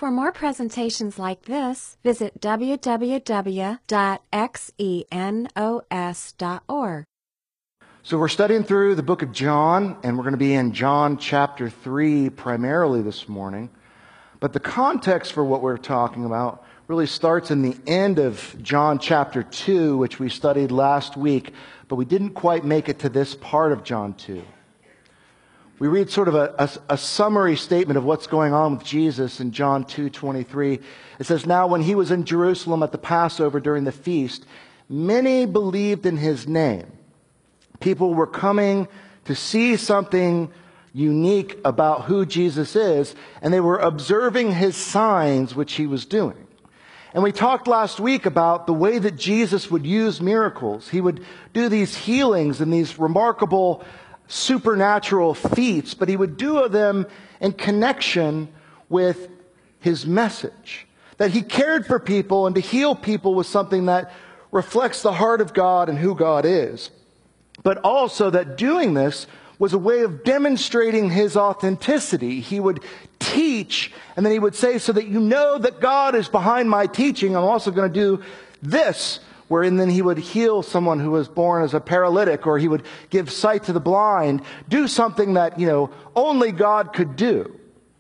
For more presentations like this, visit www.xenos.org. So we're studying through the book of John, and we're going to be in John chapter 3 primarily this morning. But the context for what we're talking about really starts in the end of John chapter 2, which we studied last week, but we didn't quite make it to this part of John 2. We read sort of a summary statement of what's going on with Jesus in John 2:23. It says, "Now when he was in Jerusalem at the Passover during the feast, many believed in his name." People were coming to see something unique about who Jesus is, and they were observing his signs which he was doing. And we talked last week about the way that Jesus would use miracles. He would do these healings and these remarkable supernatural feats, but he would do them in connection with his message. That he cared for people, and to heal people was something that reflects the heart of God and who God is. But also that doing this was a way of demonstrating his authenticity. He would teach, and then he would say, so that you know that God is behind my teaching, I'm also going to do this, wherein then he would heal someone who was born as a paralytic, or he would give sight to the blind, do something that, only God could do.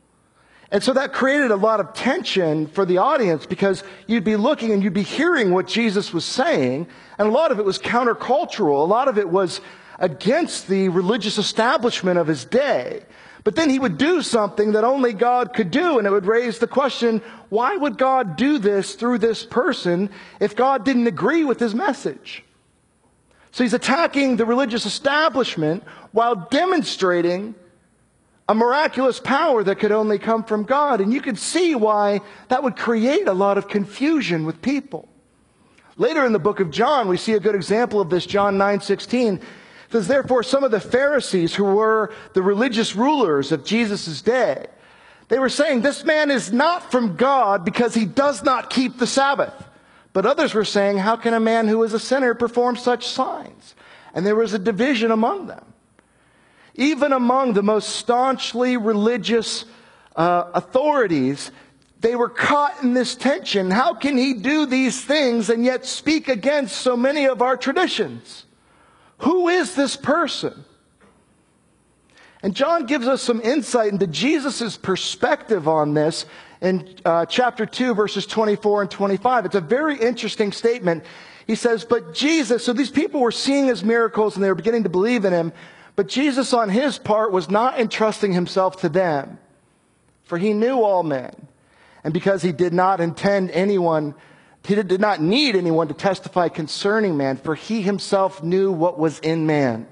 And so that created a lot of tension for the audience, because you'd be looking and you'd be hearing what Jesus was saying, and a lot of it was countercultural. A lot of it was against the religious establishment of his day. But then he would do something that only God could do, and it would raise the question, why would God do this through this person if God didn't agree with his message? So he's attacking the religious establishment while demonstrating a miraculous power that could only come from God. And you could see why that would create a lot of confusion with people. Later in the book of John, we see a good example of this. John 9:16 says, "Therefore some of the Pharisees, who were the religious rulers of Jesus' day, they were saying, 'This man is not from God because he does not keep the Sabbath.' But others were saying, 'How can a man who is a sinner perform such signs?' And there was a division among them. Even among the most staunchly religious authorities, they were caught in this tension. How can he do these things and yet speak against so many of our traditions? Who is this person?" And John gives us some insight into Jesus' perspective on this in chapter 2, verses 24 and 25. It's a very interesting statement. He says, "But Jesus," so these people were seeing his miracles and they were beginning to believe in him, but Jesus on his part was not entrusting himself to them, for he knew all men. And because he did not need anyone to testify concerning man, for he himself knew what was in man.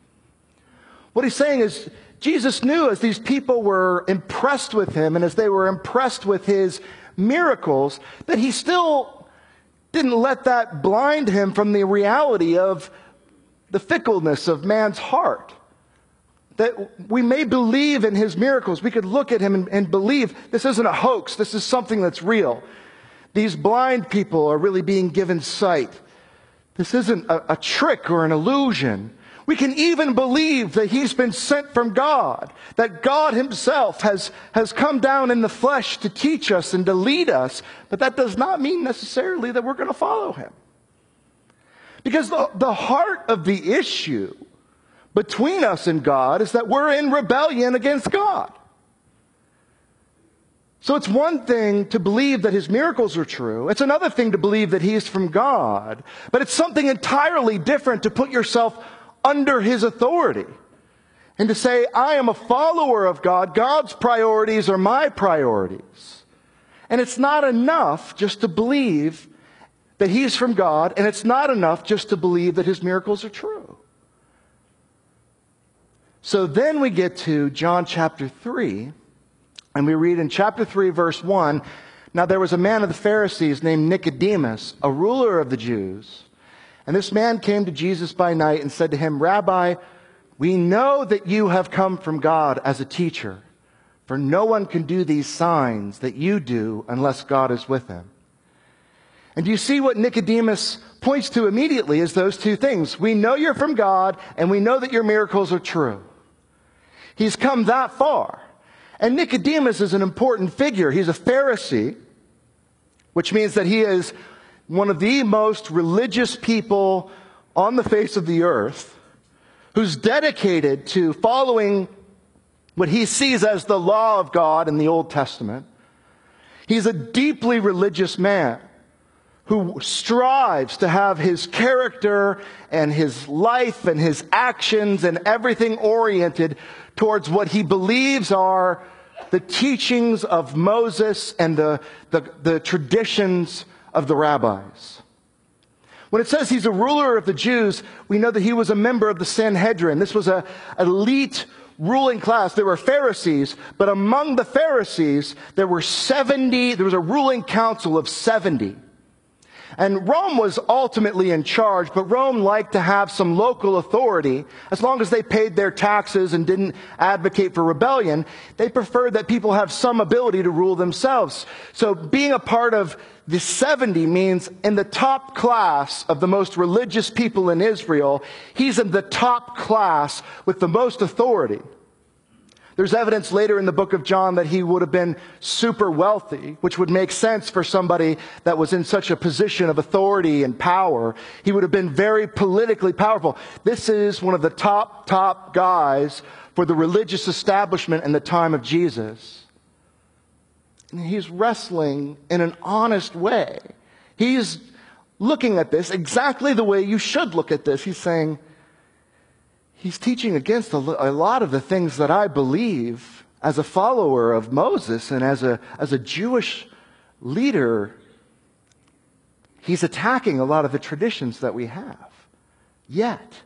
What he's saying is, Jesus knew as these people were impressed with him, and as they were impressed with his miracles, that he still didn't let that blind him from the reality of the fickleness of man's heart. That we may believe in his miracles. We could look at him and believe this isn't a hoax. This is something that's real. These blind people are really being given sight. This isn't a trick or an illusion. We can even believe that he's been sent from God, that God himself has come down in the flesh to teach us and to lead us, but that does not mean necessarily that we're going to follow him. Because the heart of the issue between us and God is that we're in rebellion against God. So it's one thing to believe that his miracles are true. It's another thing to believe that he is from God. But it's something entirely different to put yourself under his authority and to say, I am a follower of God. God's priorities are my priorities. And it's not enough just to believe that he's from God, and it's not enough just to believe that his miracles are true. So then we get to John chapter 3, and we read in chapter 3, verse 1, "Now there was a man of the Pharisees named Nicodemus, a ruler of the Jews. And this man came to Jesus by night and said to him, 'Rabbi, we know that you have come from God as a teacher, for no one can do these signs that you do unless God is with him.'" And do you see what Nicodemus points to immediately is those two things. We know you're from God, and we know that your miracles are true. He's come that far. And Nicodemus is an important figure. He's a Pharisee, which means that he is one of the most religious people on the face of the earth, who's dedicated to following what he sees as the law of God in the Old Testament. He's a deeply religious man who strives to have his character and his life and his actions and everything oriented towards what he believes are the teachings of Moses and the traditions of the rabbis. When it says he's a ruler of the Jews, we know that he was a member of the Sanhedrin. This was an elite ruling class. There were Pharisees, but among the Pharisees, there was a ruling council of 70. And Rome was ultimately in charge, but Rome liked to have some local authority. As long as they paid their taxes and didn't advocate for rebellion, they preferred that people have some ability to rule themselves. So being a part of the 70 means in the top class of the most religious people in Israel, he's in the top class with the most authority. There's evidence later in the book of John that he would have been super wealthy, which would make sense for somebody that was in such a position of authority and power. He would have been very politically powerful. This is one of the top guys for the religious establishment in the time of Jesus. And he's wrestling in an honest way. He's looking at this exactly the way you should look at this. He's saying, he's teaching against a lot of the things that I believe as a follower of Moses and as a Jewish leader. He's attacking a lot of the traditions that we have. Yet,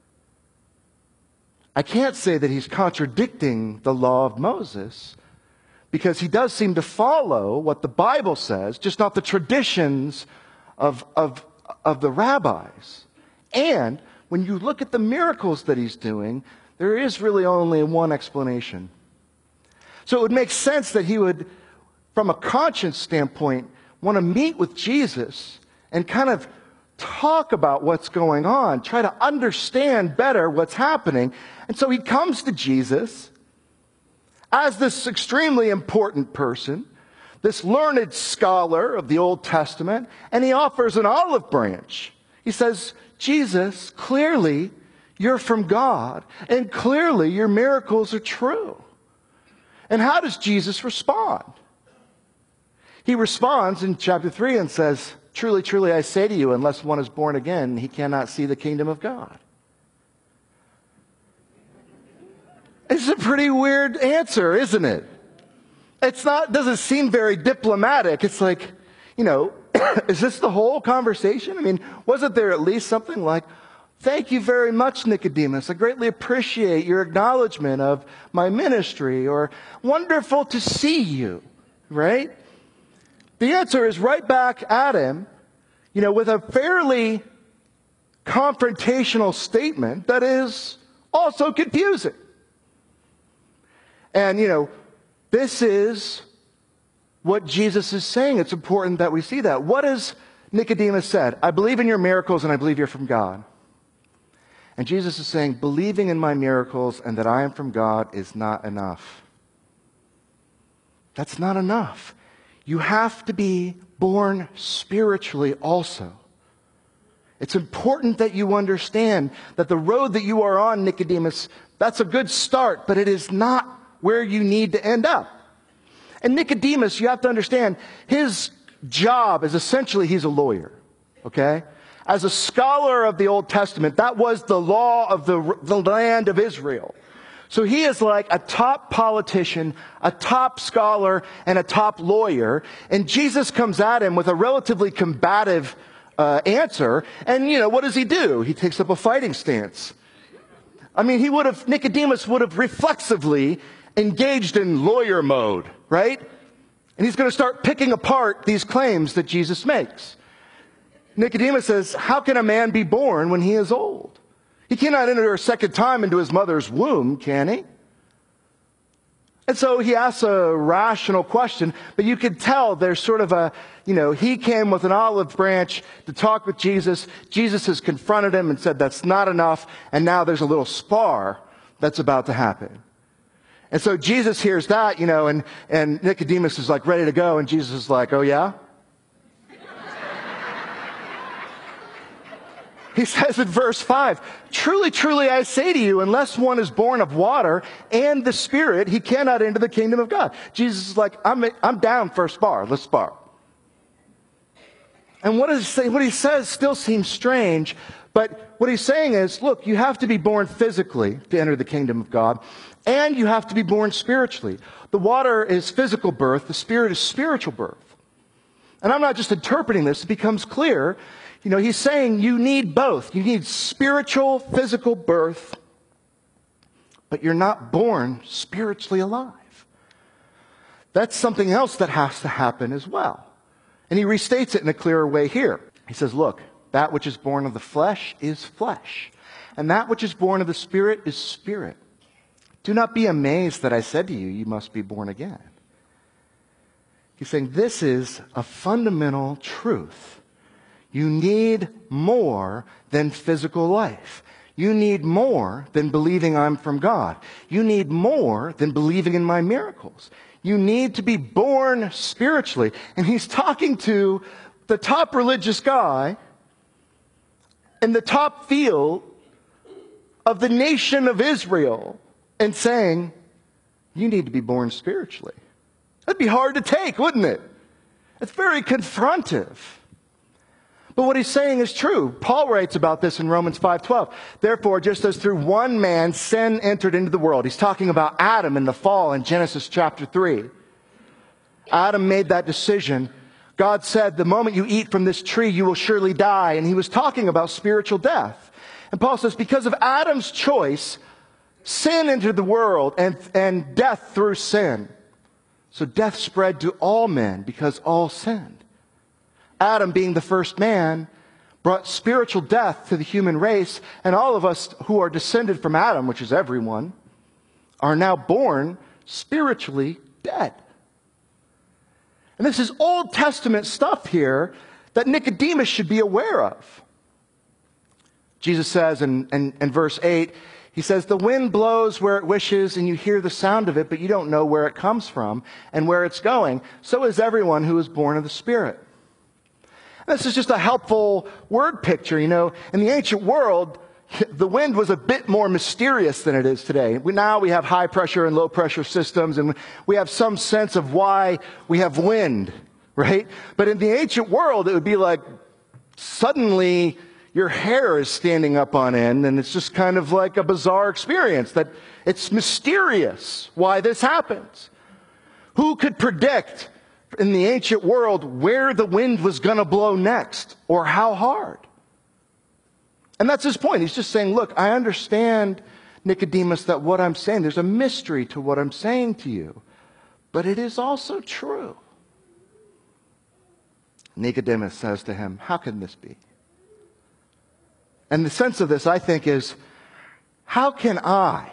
I can't say that he's contradicting the law of Moses, because he does seem to follow what the Bible says, just not the traditions of the rabbis. And when you look at the miracles that he's doing, there is really only one explanation. So it would make sense that he would, from a conscience standpoint, want to meet with Jesus and kind of talk about what's going on, try to understand better what's happening. And so he comes to Jesus as this extremely important person, this learned scholar of the Old Testament, and he offers an olive branch. He says, Jesus, clearly you're from God, and clearly your miracles are true. And how does Jesus respond? He responds in chapter 3 and says, truly, truly, I say to you, unless one is born again, he cannot see the kingdom of God. It's a pretty weird answer, isn't it? Doesn't seem very diplomatic. It's like, is this the whole conversation? I mean, wasn't there at least something like, thank you very much, Nicodemus. I greatly appreciate your acknowledgement of my ministry, or wonderful to see you, right? The answer is right back at him, with a fairly confrontational statement that is also confusing. And, this is what Jesus is saying. It's important that we see that. What has Nicodemus said? I believe in your miracles and I believe you're from God. And Jesus is saying, believing in my miracles and that I am from God is not enough. That's not enough. You have to be born spiritually also. It's important that you understand that the road that you are on, Nicodemus, that's a good start, but it is not where you need to end up. And Nicodemus, you have to understand, his job is essentially he's a lawyer, okay? As a scholar of the Old Testament, that was the law of the land of Israel. So he is like a top politician, a top scholar, and a top lawyer. And Jesus comes at him with a relatively combative answer. And, what does he do? He takes up a fighting stance. I mean, Nicodemus would have reflexively engaged in lawyer mode, right? And he's going to start picking apart these claims that Jesus makes. Nicodemus says, how can a man be born when he is old? He cannot enter a second time into his mother's womb, can he? And so he asks a rational question, but you can tell there's sort of he came with an olive branch to talk with Jesus. Jesus has confronted him and said that's not enough, and now there's a little spar that's about to happen. And so Jesus hears that, and Nicodemus is like ready to go, and Jesus is like, oh yeah? He says in verse 5, truly, truly, I say to you, unless one is born of water and the Spirit, he cannot enter the kingdom of God. Jesus is like, I'm down for a spar. Let's spar. And what he says still seems strange, but what he's saying is, look, you have to be born physically to enter the kingdom of God, and you have to be born spiritually. The water is physical birth. The Spirit is spiritual birth. And I'm not just interpreting this. It becomes clear. He's saying you need both. You need spiritual, physical birth, but you're not born spiritually alive. That's something else that has to happen as well. And he restates it in a clearer way here. He says, look, that which is born of the flesh is flesh, and that which is born of the Spirit is spirit. Do not be amazed that I said to you, you must be born again. He's saying this is a fundamental truth. You need more than physical life. You need more than believing I'm from God. You need more than believing in my miracles. You need to be born spiritually. And he's talking to the top religious guy in the top field of the nation of Israel and saying, you need to be born spiritually. That'd be hard to take, wouldn't it? It's very confrontive. But what he's saying is true. Paul writes about this in Romans 5:12. Therefore, just as through one man sin entered into the world. He's talking about Adam and the fall in Genesis chapter 3. Adam made that decision. God said, the moment you eat from this tree, you will surely die. And he was talking about spiritual death. And Paul says, because of Adam's choice, sin entered the world and death through sin. So death spread to all men because all sinned. Adam, being the first man, brought spiritual death to the human race, and all of us who are descended from Adam, which is everyone, are now born spiritually dead. And this is Old Testament stuff here that Nicodemus should be aware of. Jesus says in verse 8, he says, the wind blows where it wishes, and you hear the sound of it, but you don't know where it comes from and where it's going. So is everyone who is born of the Spirit. This is just a helpful word picture. In the ancient world, the wind was a bit more mysterious than it is today. Now we have high pressure and low pressure systems, and we have some sense of why we have wind, right? But in the ancient world, it would be like suddenly your hair is standing up on end, and it's just kind of like a bizarre experience that it's mysterious why this happens. Who could predict in the ancient world where the wind was going to blow next or how hard? And that's his point. He's just saying, look, I understand, Nicodemus, that what I'm saying, there's a mystery to what I'm saying to you, but it is also true. Nicodemus says to him, how can this be? And the sense of this, I think, is, how can I,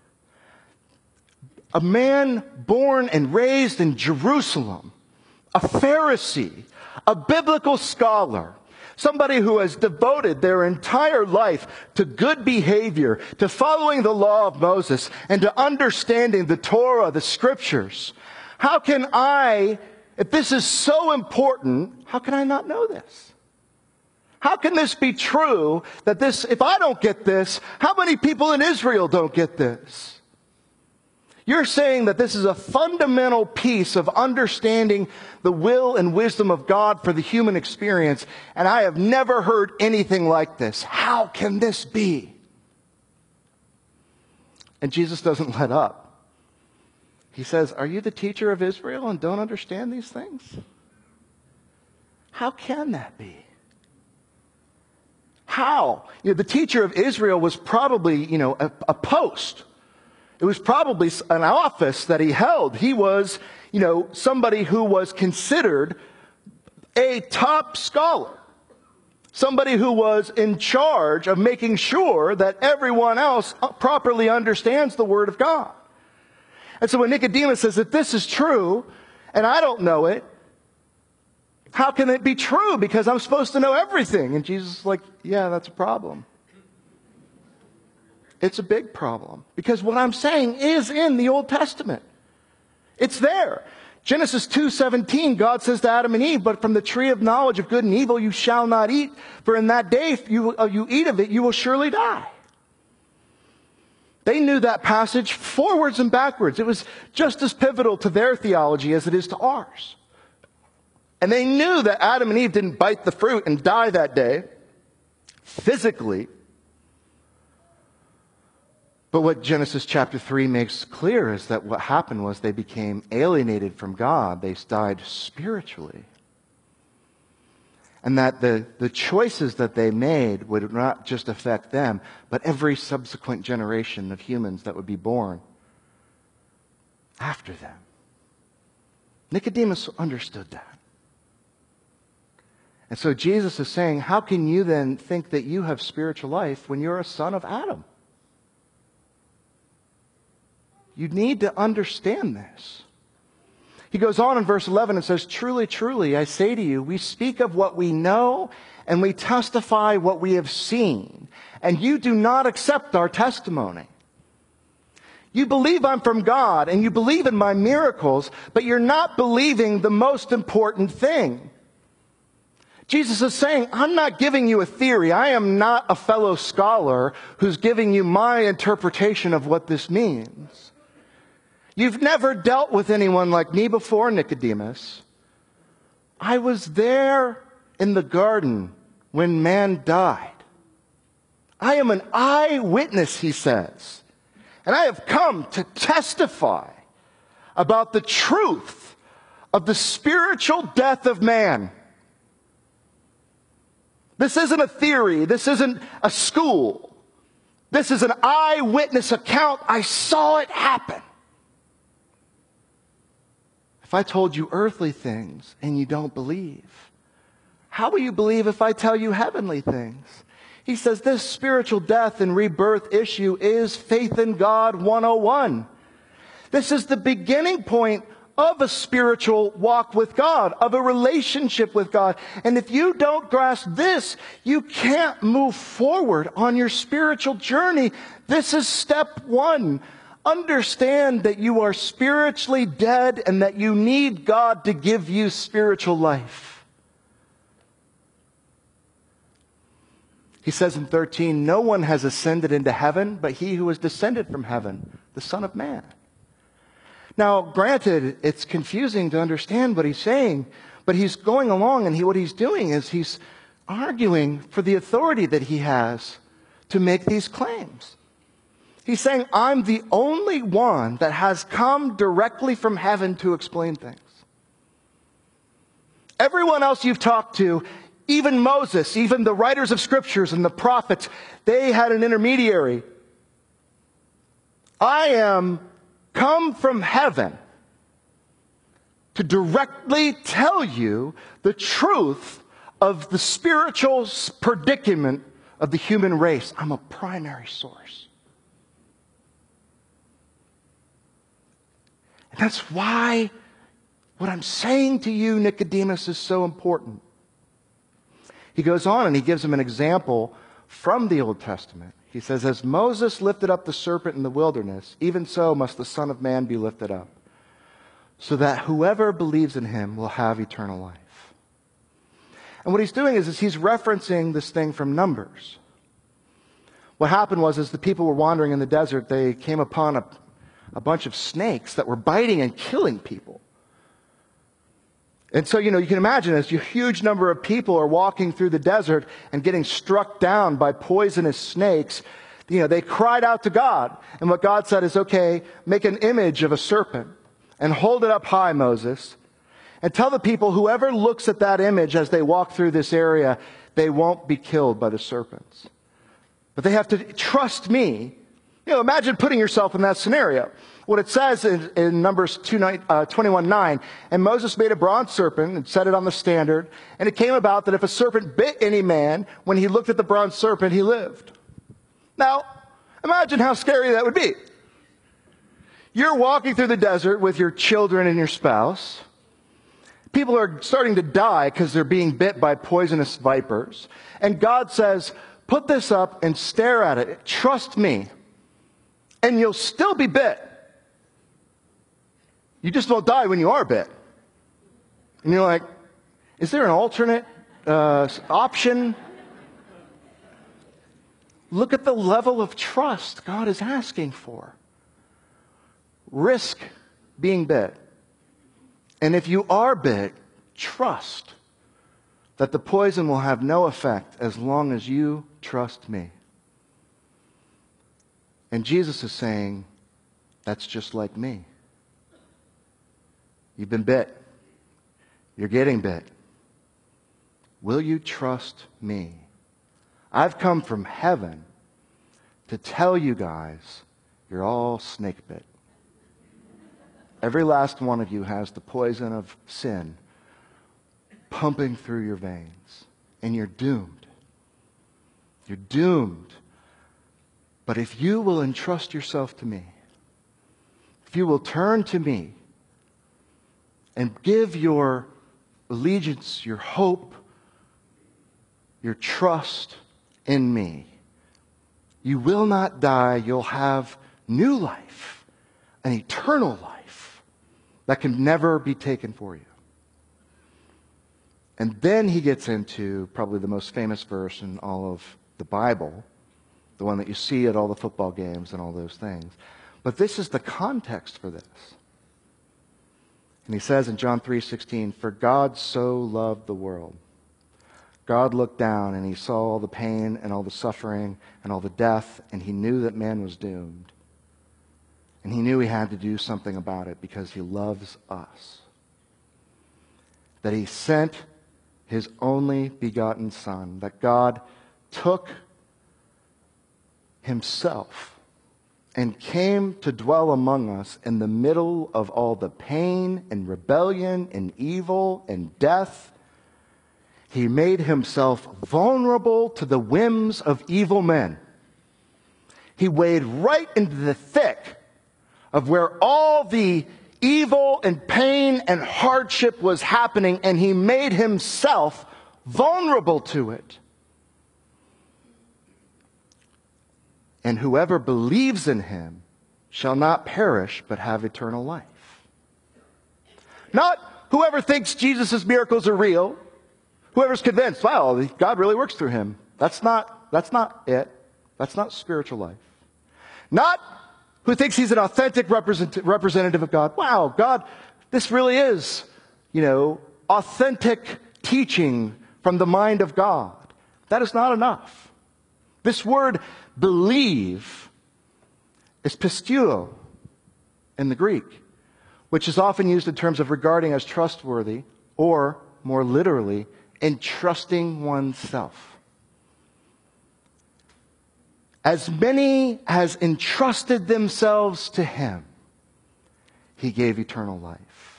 a man born and raised in Jerusalem, a Pharisee, a biblical scholar, somebody who has devoted their entire life to good behavior, to following the law of Moses, and to understanding the Torah, the scriptures. How can I, if this is so important, how can I not know this? How can this be true that this, if I don't get this, how many people in Israel don't get this? You're saying that this is a fundamental piece of understanding the will and wisdom of God for the human experience, and I have never heard anything like this. How can this be? And Jesus doesn't let up. He says, are you the teacher of Israel and don't understand these things? How can that be? How? The teacher of Israel was probably, a post. It was probably an office that he held. He was, somebody who was considered a top scholar. Somebody who was in charge of making sure that everyone else properly understands the Word of God. And so when Nicodemus says, if this is true, and I don't know it, how can it be true? Because I'm supposed to know everything. And Jesus is like, yeah, that's a problem. It's a big problem because what I'm saying is in the Old Testament. It's there. Genesis 2:17, God says to Adam and Eve, but from the tree of knowledge of good and evil you shall not eat, for in that day if you eat of it, you will surely die. They knew that passage forwards and backwards. It was just as pivotal to their theology as it is to ours. And they knew that Adam and Eve didn't bite the fruit and die that day, physically. But what Genesis chapter 3 makes clear is that what happened was they became alienated from God. They died spiritually. And that the choices that they made would not just affect them, but every subsequent generation of humans that would be born after them. Nicodemus understood that. And so Jesus is saying, how can you then think that you have spiritual life when you're a son of Adam? You need to understand this. He goes on in verse 11 and says, truly, truly, I say to you, we speak of what we know and we testify what we have seen, and you do not accept our testimony. You believe I'm from God and you believe in my miracles, but you're not believing the most important thing. Jesus is saying, I'm not giving you a theory. I am not a fellow scholar who's giving you my interpretation of what this means. You've never dealt with anyone like me before, Nicodemus. I was there in the garden when man died. I am an eyewitness, he says. And I have come to testify about the truth of the spiritual death of man. This isn't a theory. This isn't a school. This is an eyewitness account. I saw it happen. If I told you earthly things and you don't believe, how will you believe if I tell you heavenly things? He says this spiritual death and rebirth issue is faith in God 101. This is the beginning point of a spiritual walk with God, of a relationship with God. And if you don't grasp this, you can't move forward on your spiritual journey. This is step one. Understand that you are spiritually dead and that you need God to give you spiritual life. He says in 13, no one has ascended into heaven but he who has descended from heaven, the Son of Man. Now, granted, it's confusing to understand what he's saying, but he's going along and what he's doing is he's arguing for the authority that he has to make these claims. He's saying, I'm the only one that has come directly from heaven to explain things. Everyone else you've talked to, even Moses, even the writers of scriptures and the prophets, they had an intermediary. I am come from heaven to directly tell you the truth of the spiritual predicament of the human race. I'm a primary source. And that's why what I'm saying to you, Nicodemus, is so important. He goes on and he gives him an example from the Old Testament. He says, as Moses lifted up the serpent in the wilderness, even so must the Son of Man be lifted up, so that whoever believes in him will have eternal life. And what he's doing is he's referencing this thing from Numbers. What happened was, as the people were wandering in the desert, they came upon a bunch of snakes that were biting and killing people. And so, you can imagine as a huge number of people are walking through the desert and getting struck down by poisonous snakes, they cried out to God. And what God said is, okay, make an image of a serpent and hold it up high, Moses, and tell the people whoever looks at that image as they walk through this area, they won't be killed by the serpents. But they have to trust me. Imagine putting yourself in that scenario. What it says in Numbers 21:9, and Moses made a bronze serpent and set it on the standard, and it came about that if a serpent bit any man, when he looked at the bronze serpent, he lived. Now, imagine how scary that would be. You're walking through the desert with your children and your spouse. People are starting to die because they're being bit by poisonous vipers. And God says, put this up and stare at it. Trust me. And you'll still be bit. You just won't die when you are bit. And you're like, is there an alternate option? Look at the level of trust God is asking for. Risk being bit. And if you are bit, trust that the poison will have no effect as long as you trust me. And Jesus is saying, that's just like me. You've been bit. You're getting bit. Will you trust me? I've come from heaven to tell you guys you're all snake bit. Every last one of you has the poison of sin pumping through your veins. And you're doomed. You're doomed. But if you will entrust yourself to me, if you will turn to me and give your allegiance, your hope, your trust in me, you will not die. You'll have new life, an eternal life that can never be taken for you. And then he gets into probably the most famous verse in all of the Bible, the one that you see at all the football games and all those things. But this is the context for this. And he says in John 3:16, "For God so loved the world." God looked down and he saw all the pain and all the suffering and all the death, and he knew that man was doomed. And he knew he had to do something about it because he loves us. That he sent his only begotten Son, that God took himself and came to dwell among us in the middle of all the pain and rebellion and evil and death. He made himself vulnerable to the whims of evil men. He waded right into the thick of where all the evil and pain and hardship was happening, and he made himself vulnerable to it. And whoever believes in him shall not perish but have eternal life. Not whoever thinks Jesus' miracles are real. Whoever's convinced, wow, God really works through him. That's not it. That's not spiritual life. Not who thinks he's an authentic representative of God. Wow, God, this really is, authentic teaching from the mind of God. That is not enough. This word believe is pisteuo in the Greek, which is often used in terms of regarding as trustworthy, or more literally, entrusting oneself. As many as entrusted themselves to him, he gave eternal life.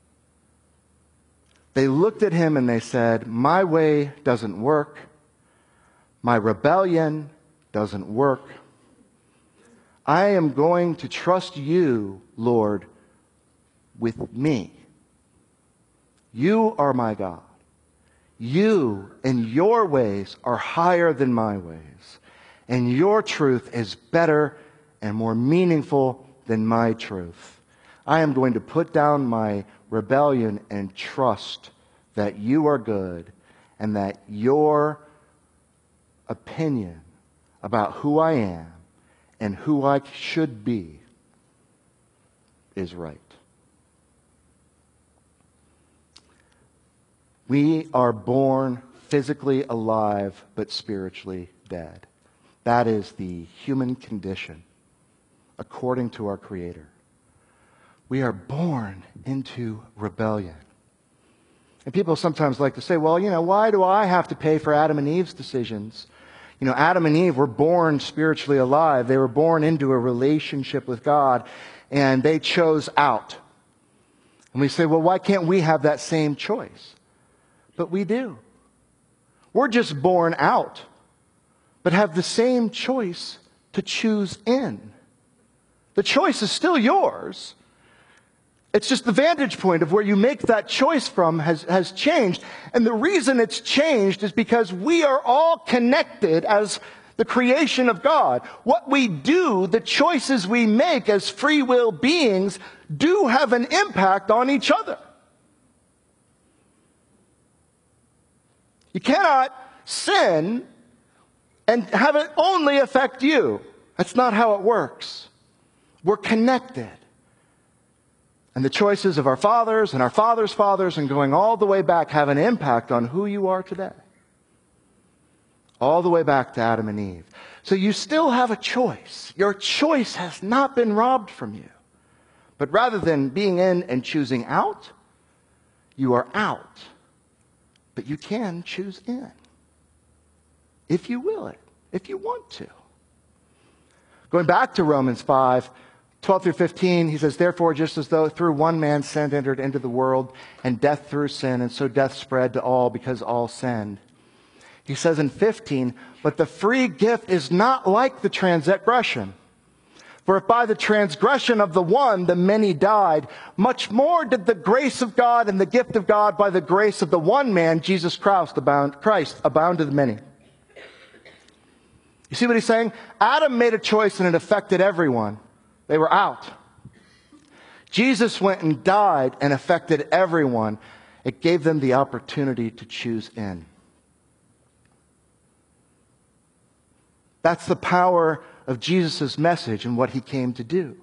They looked at him and they said, my way doesn't work. My rebellion doesn't work. I am going to trust you, Lord, with me. You are my God. You and your ways are higher than my ways. And your truth is better and more meaningful than my truth. I am going to put down my rebellion and trust that you are good and that your opinion about who I am and who I should be is right. We are born physically alive but spiritually dead. That is the human condition according to our Creator. We are born into rebellion. And people sometimes like to say, well, why do I have to pay for Adam and Eve's decisions? Adam and Eve were born spiritually alive. They were born into a relationship with God, and they chose out. And we say, well, why can't we have that same choice? But we do. We're just born out, but have the same choice to choose in. The choice is still yours. It's just the vantage point of where you make that choice from has changed. And the reason it's changed is because we are all connected as the creation of God. What we do, the choices we make as free will beings, do have an impact on each other. You cannot sin and have it only affect you. That's not how it works. We're connected. And the choices of our fathers and our fathers' fathers and going all the way back have an impact on who you are today. All the way back to Adam and Eve. So you still have a choice. Your choice has not been robbed from you. But rather than being in and choosing out, you are out. But you can choose in. If you will it. If you want to. Going back to Romans 5, 12 through 15, he says, therefore, just as though through one man sin entered into the world, and death through sin, and so death spread to all because all sinned. He says in 15, but the free gift is not like the transgression. For if by the transgression of the one the many died, much more did the grace of God and the gift of God by the grace of the one man, Jesus Christ, abound to the many. You see what he's saying? Adam made a choice and it affected everyone. They were out. Jesus went and died and affected everyone. It gave them the opportunity to choose in. That's the power of Jesus' message and what he came to do.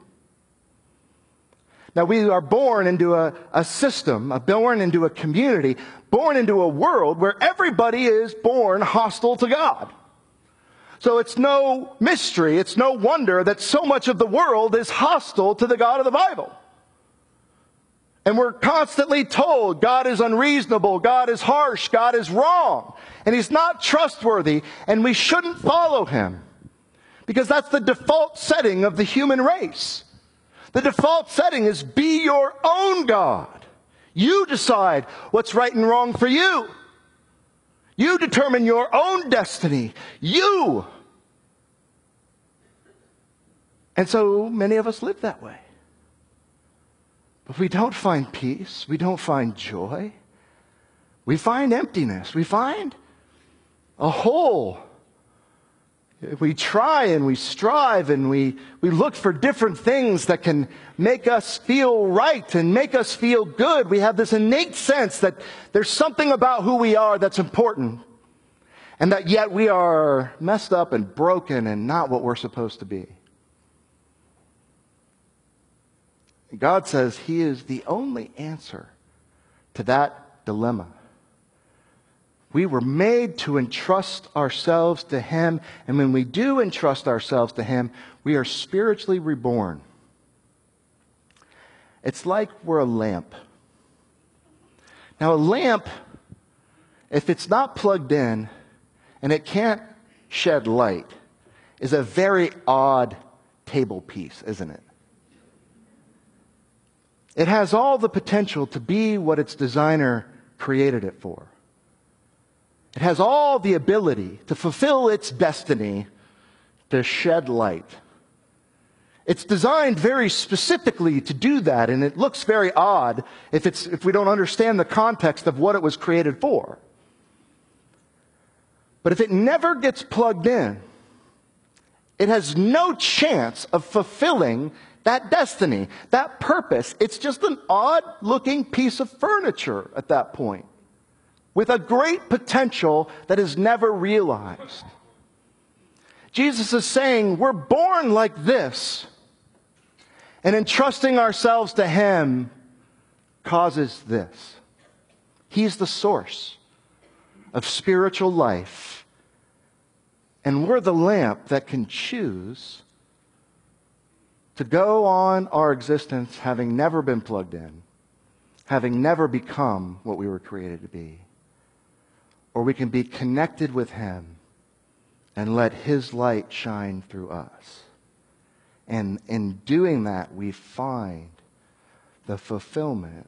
Now, we are born into a system, born into a community, born into a world where everybody is born hostile to God. So it's no mystery, it's no wonder that so much of the world is hostile to the God of the Bible. And we're constantly told God is unreasonable, God is harsh, God is wrong, and he's not trustworthy, and we shouldn't follow him. Because that's the default setting of the human race. The default setting is be your own God. You decide what's right and wrong for you. You determine your own destiny. You. And so many of us live that way. But we don't find peace. We don't find joy. We find emptiness. We find a hole. We try and we strive and we look for different things that can make us feel right and make us feel good. We have this innate sense that there's something about who we are that's important. And that yet we are messed up and broken and not what we're supposed to be. God says he is the only answer to that dilemma. We were made to entrust ourselves to him, and when we do entrust ourselves to him, we are spiritually reborn. It's like we're a lamp. Now, a lamp, if it's not plugged in and it can't shed light, is a very odd table piece, isn't it? It has all the potential to be what its designer created it for. It has all the ability to fulfill its destiny to shed light. It's designed very specifically to do that, and it looks very odd if we don't understand the context of what it was created for. But if it never gets plugged in, it has no chance of fulfilling that destiny, that purpose. It's just an odd-looking piece of furniture at that point, with a great potential that is never realized. Jesus is saying we're born like this, and entrusting ourselves to him causes this. He's the source of spiritual life, and we're the lamp that can choose to go on our existence having never been plugged in, having never become what we were created to be. Or we can be connected with him and let his light shine through us. And in doing that, we find the fulfillment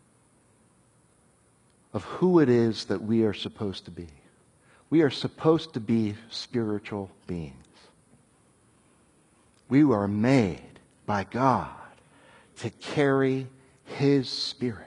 of who it is that we are supposed to be. We are supposed to be spiritual beings. We are made by God to carry his Spirit.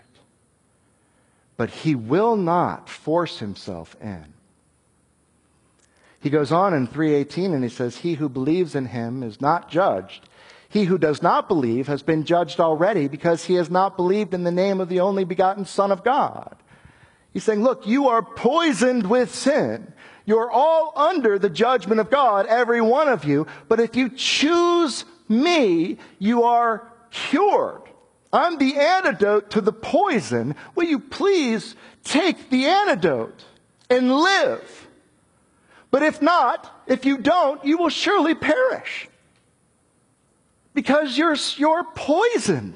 But he will not force himself in. He goes on in 3:18 and he says, he who believes in him is not judged. He who does not believe has been judged already because he has not believed in the name of the only begotten Son of God. He's saying, look, you are poisoned with sin. You're all under the judgment of God, every one of you. But if you choose me, you are cured. I'm the antidote to the poison. Will you please take the antidote and live? But if not, if you don't, you will surely perish. Because you're poisoned.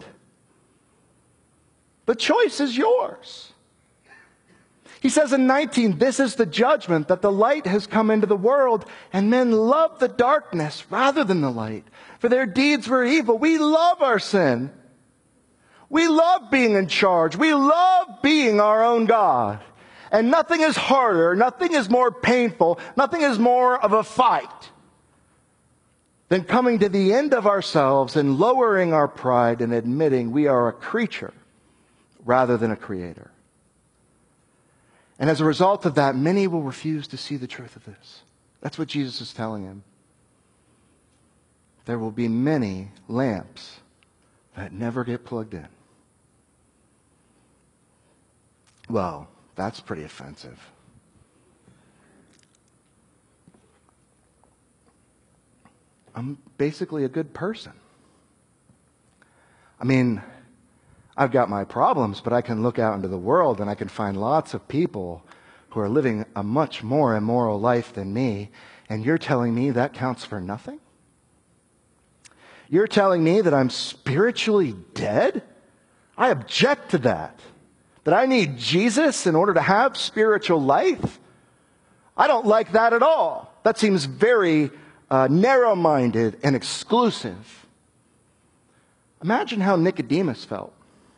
The choice is yours. He says in 19, this is the judgment, that the light has come into the world, and men love the darkness rather than the light, for their deeds were evil. We love our sin. We love being in charge. We love being our own God. And nothing is harder, nothing is more painful, nothing is more of a fight than coming to the end of ourselves and lowering our pride and admitting we are a creature rather than a creator. And as a result of that, many will refuse to see the truth of this. That's what Jesus is telling him. There will be many lamps that never get plugged in. Well, that's pretty offensive. I'm basically a good person. I mean, I've got my problems, but I can look out into the world and I can find lots of people who are living a much more immoral life than me, and you're telling me that counts for nothing? You're telling me that I'm spiritually dead? I object to that. That I need Jesus in order to have spiritual life? I don't like that at all. That seems very narrow-minded and exclusive. Imagine how Nicodemus felt.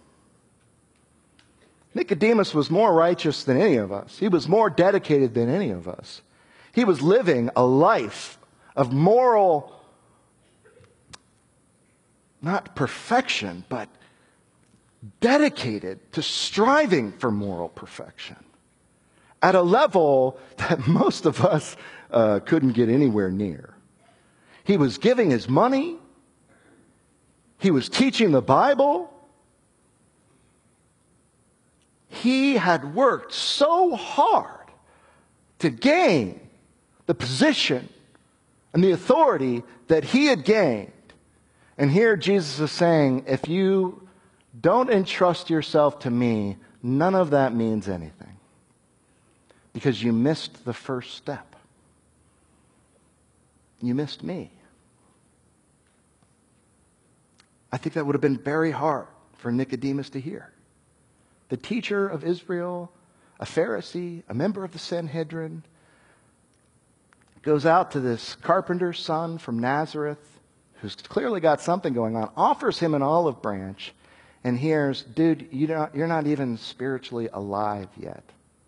Nicodemus was more righteous than any of us. He was more dedicated than any of us. He was living a life of moral, not perfection, but dedicated to striving for moral perfection at a level that most of us couldn't get anywhere near. He was giving his money. He was teaching the Bible. He had worked so hard to gain the position and the authority that he had gained. And here Jesus is saying, if you don't entrust yourself to me, none of that means anything. Because you missed the first step. You missed me. I think that would have been very hard for Nicodemus to hear. The teacher of Israel, a Pharisee, a member of the Sanhedrin, goes out to this carpenter's son from Nazareth, who's clearly got something going on, offers him an olive branch, and hears, dude, you're not even spiritually alive yet.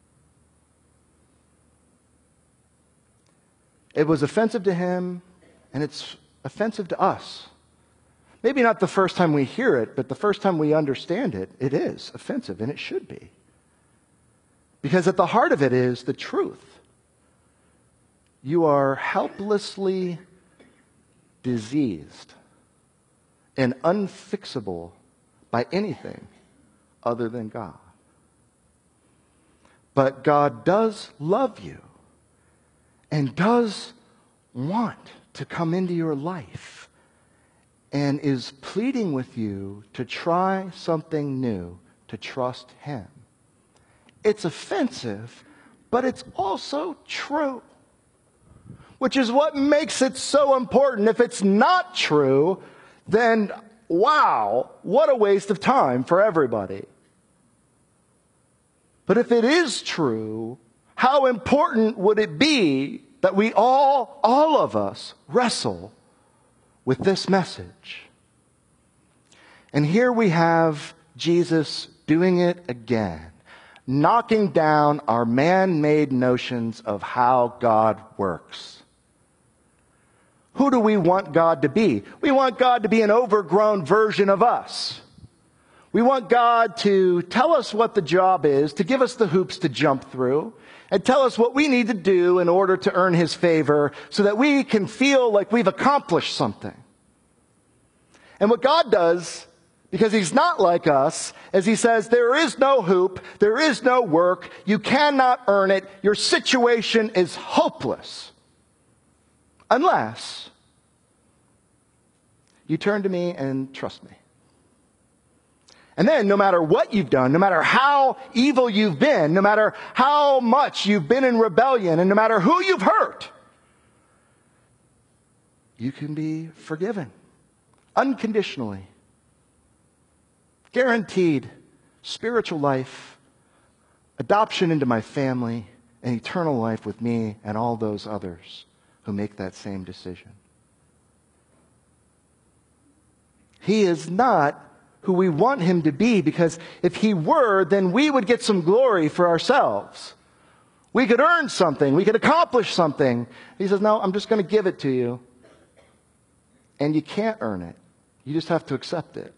It was offensive to him, and it's offensive to us. Maybe not the first time we hear it, but the first time we understand it, it is offensive, and it should be. Because at the heart of it is the truth. You are helplessly diseased and unfixable by anything other than God. But God does love you and does want to come into your life and is pleading with you to try something new, to trust Him. It's offensive, but it's also true, which is what makes it so important. If it's not true, then wow, what a waste of time for everybody. But if it is true, how important would it be that we all of us, wrestle with this message? And here we have Jesus doing it again, knocking down our man-made notions of how God works. Who do we want God to be? We want God to be an overgrown version of us. We want God to tell us what the job is, to give us the hoops to jump through, and tell us what we need to do in order to earn His favor so that we can feel like we've accomplished something. And what God does, because He's not like us, is He says, there is no hoop, there is no work, you cannot earn it, your situation is hopeless. Unless you turn to me and trust me. And then, no matter what you've done, no matter how evil you've been, no matter how much you've been in rebellion, and no matter who you've hurt, you can be forgiven unconditionally. Guaranteed spiritual life, adoption into my family, and eternal life with me and all those others who make that same decision. He is not who we want Him to be, because if He were, then we would get some glory for ourselves. We could earn something. We could accomplish something. He says, no, I'm just going to give it to you. And you can't earn it. You just have to accept it.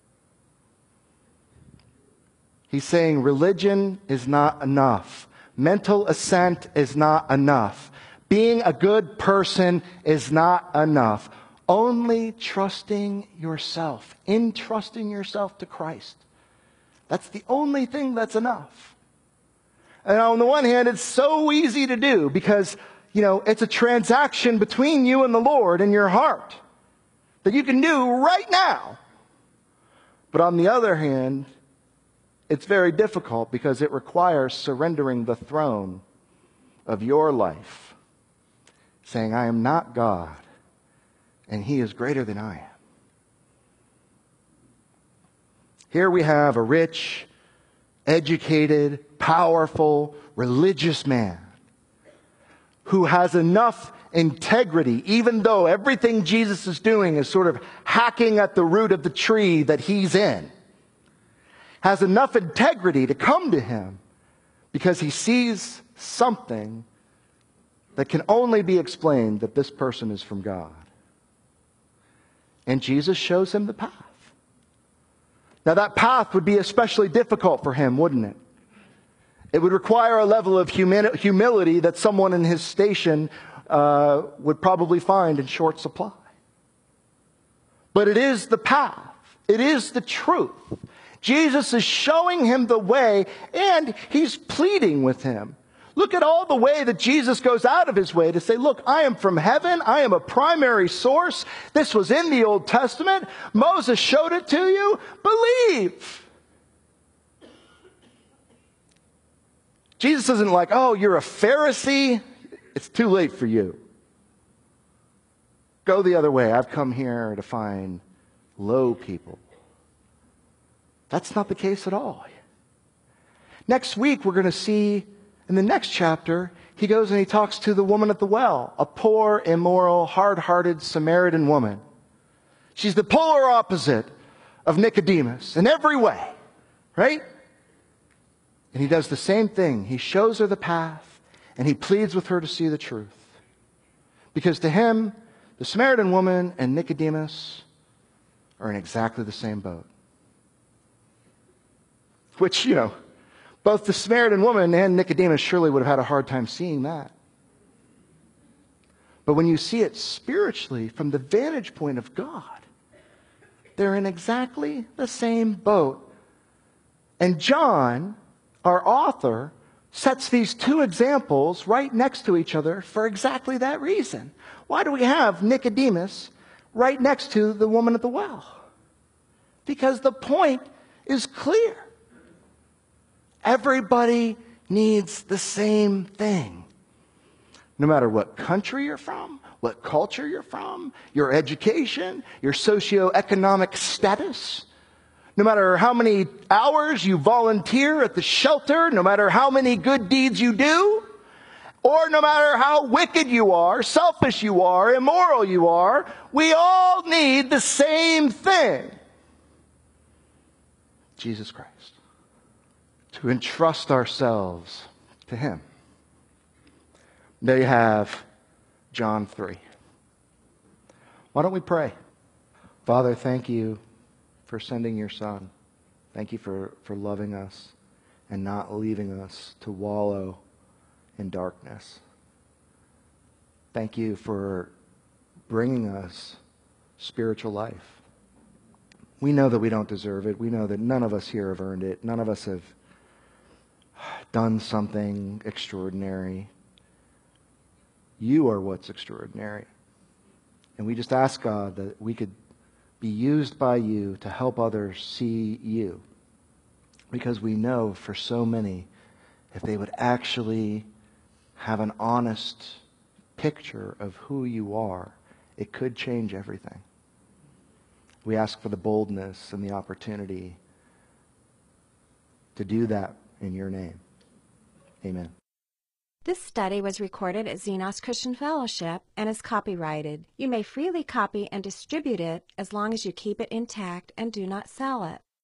He's saying religion is not enough. Mental assent is not enough. Being a good person is not enough. Only trusting yourself, entrusting yourself to Christ. That's the only thing that's enough. And on the one hand, it's so easy to do because, it's a transaction between you and the Lord in your heart that you can do right now. But on the other hand, it's very difficult because it requires surrendering the throne of your life, saying, I am not God, and He is greater than I am. Here we have a rich, educated, powerful, religious man who has enough integrity, even though everything Jesus is doing is sort of hacking at the root of the tree that he's in, has enough integrity to come to Him because he sees something that can only be explained that this person is from God. And Jesus shows him the path. Now that path would be especially difficult for him, wouldn't it? It would require a level of humility that someone in his station would probably find in short supply. But it is the path. It is the truth. Jesus is showing him the way, and He's pleading with him. Look at all the way that Jesus goes out of His way to say, look, I am from heaven. I am a primary source. This was in the Old Testament. Moses showed it to you. Believe. Jesus isn't like, oh, you're a Pharisee. It's too late for you. Go the other way. I've come here to find low people. That's not the case at all. Next week, we're going to see in the next chapter, He goes and He talks to the woman at the well, a poor, immoral, hard-hearted Samaritan woman. She's the polar opposite of Nicodemus in every way, right? And He does the same thing. He shows her the path, and He pleads with her to see the truth. Because to Him, the Samaritan woman and Nicodemus are in exactly the same boat. Which, both the Samaritan woman and Nicodemus surely would have had a hard time seeing that. But when you see it spiritually from the vantage point of God, they're in exactly the same boat. And John, our author, sets these two examples right next to each other for exactly that reason. Why do we have Nicodemus right next to the woman at the well? Because the point is clear. Everybody needs the same thing. No matter what country you're from, what culture you're from, your education, your socioeconomic status, no matter how many hours you volunteer at the shelter, no matter how many good deeds you do, or no matter how wicked you are, selfish you are, immoral you are, we all need the same thing. Jesus Christ. To entrust ourselves to Him. There you have John 3. Why don't we pray? Father, thank You for sending Your Son. Thank you for loving us and not leaving us to wallow in darkness. Thank you for bringing us spiritual life. We know that we don't deserve it. We know that none of us here have earned it. None of us have done something extraordinary. You are what's extraordinary. And we just ask God that we could be used by you to help others see you. Because we know for so many, if they would actually have an honest picture of who you are, it could change everything. We ask for the boldness and the opportunity to do that in your name. Amen. This study was recorded at Xenos Christian Fellowship and is copyrighted. You may freely copy and distribute it as long as you keep it intact and do not sell it.